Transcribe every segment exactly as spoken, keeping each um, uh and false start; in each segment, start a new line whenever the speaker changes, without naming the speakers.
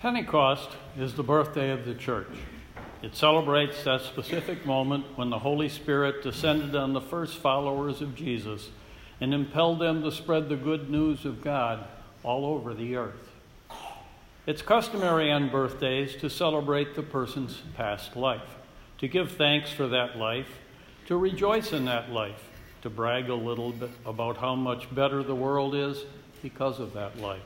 Pentecost is the birthday of the church. It celebrates that specific moment when the Holy Spirit descended on the first followers of Jesus and impelled them to spread the good news of God all over the earth. It's customary on birthdays to celebrate the person's past life, to give thanks for that life, to rejoice in that life, to brag a little bit about how much better the world is because of that life.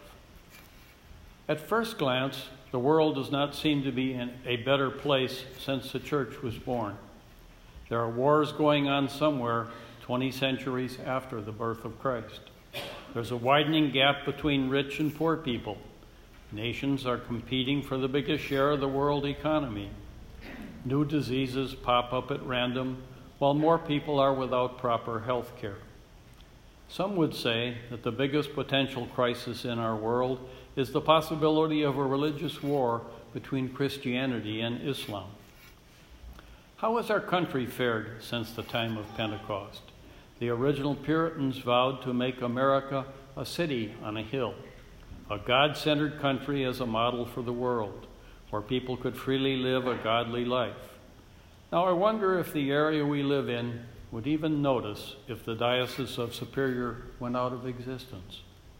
At first glance, the world does not seem to be in a better place since the church was born. There are wars going on somewhere twenty centuries after the birth of Christ. There's a widening gap between rich and poor people. Nations are competing for the biggest share of the world economy. New diseases pop up at random, while more people are without proper health care. Some would say that the biggest potential crisis in our world is the possibility of a religious war between Christianity and Islam. How has our country fared since the time of Pentecost? The original Puritans vowed to make America a city on a hill, a God-centered country as a model for the world, where people could freely live a godly life. Now, I wonder if the area we live in would even notice if the Diocese of Superior went out of existence.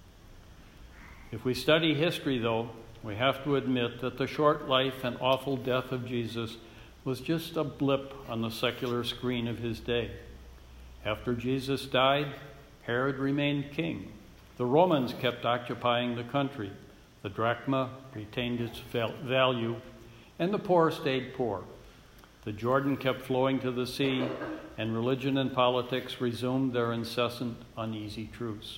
If we study history, though, we have to admit that the short life and awful death of Jesus was just a blip on the secular screen of his day. After Jesus died, Herod remained king. The Romans kept occupying the country. The drachma retained its value, and the poor stayed poor. The Jordan kept flowing to the sea, and religion and politics resumed their incessant, uneasy truce.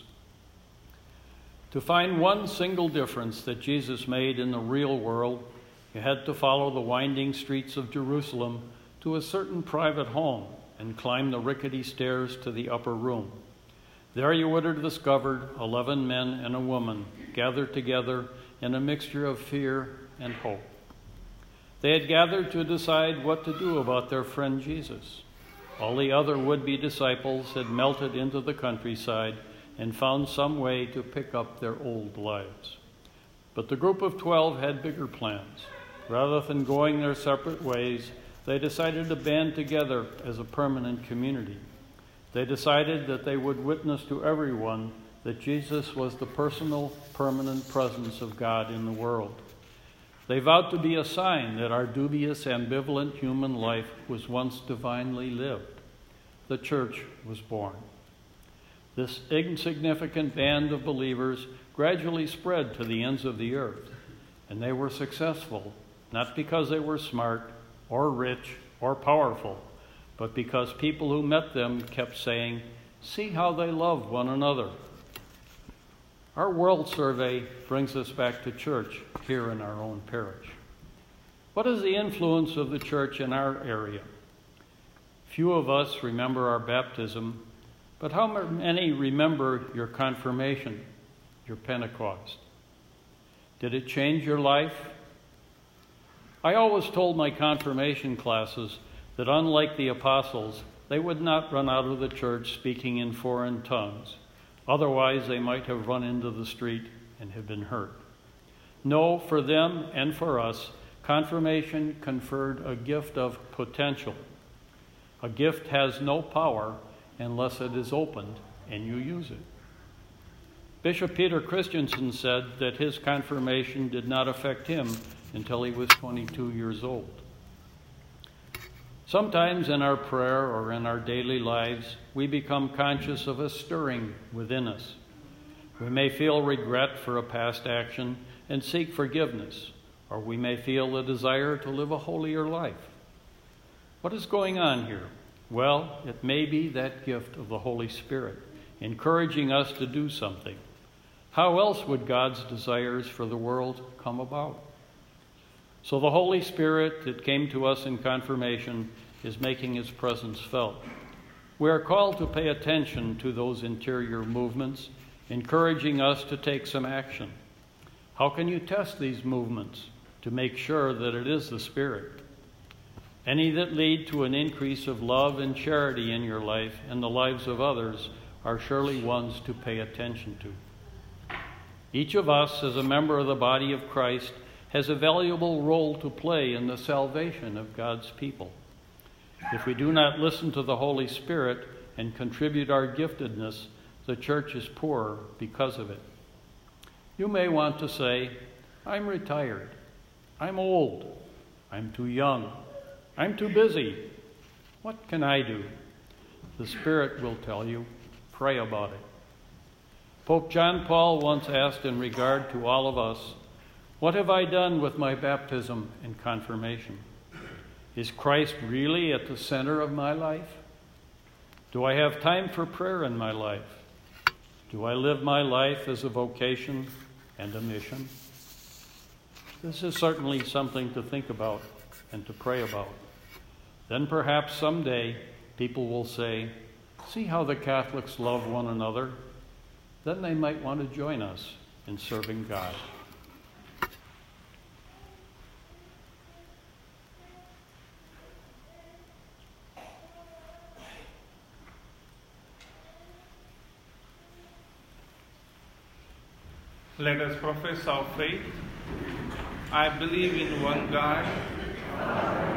To find one single difference that Jesus made in the real world, you had to follow the winding streets of Jerusalem to a certain private home and climb the rickety stairs to the upper room. There you would have discovered eleven men and a woman gathered together in a mixture of fear and hope. They had gathered to decide what to do about their friend Jesus. All the other would-be disciples had melted into the countryside and found some way to pick up their old lives. But the group of twelve had bigger plans. Rather than going their separate ways, they decided to band together as a permanent community. They decided that they would witness to everyone that Jesus was the personal, permanent presence of God in the world. They vowed to be a sign that our dubious, ambivalent human life was once divinely lived. The church was born. This insignificant band of believers gradually spread to the ends of the earth, and they were successful, not because they were smart or rich or powerful, but because people who met them kept saying, "See how they love one another." Our world survey brings us back to church here in our own parish. What is the influence of the church in our area? Few of us remember our baptism, but how many remember your confirmation, your Pentecost? Did it change your life? I always told my confirmation classes that unlike the apostles, they would not run out of the church speaking in foreign tongues. Otherwise, they might have run into the street and have been hurt. No, for them and for us, confirmation conferred a gift of potential. A gift has no power unless it is opened and you use it. Bishop Peter Christensen said that his confirmation did not affect him until he was twenty-two years old. Sometimes in our prayer or in our daily lives, we become conscious of a stirring within us. We may feel regret for a past action and seek forgiveness, or we may feel a desire to live a holier life. What is going on here? Well, it may be that gift of the Holy Spirit, encouraging us to do something. How else would God's desires for the world come about? So the Holy Spirit that came to us in confirmation is making his presence felt. We are called to pay attention to those interior movements, encouraging us to take some action. How can you test these movements to make sure that it is the Spirit? Any that lead to an increase of love and charity in your life and the lives of others are surely ones to pay attention to. Each of us, as a member of the body of Christ, has a valuable role to play in the salvation of God's people. If we do not listen to the Holy Spirit and contribute our giftedness, the church is poor because of it. You may want to say, I'm retired, I'm old, I'm too young, I'm too busy. What can I do? The Spirit will tell you, pray about it. Pope John Paul once asked in regard to all of us, what have I done with my baptism and confirmation? Is Christ really at the center of my life? Do I have time for prayer in my life? Do I live my life as a vocation and a mission? This is certainly something to think about and to pray about. Then perhaps someday people will say, see how the Catholics love one another? Then they might want to join us in serving God.
Let us profess our faith. I believe in one God,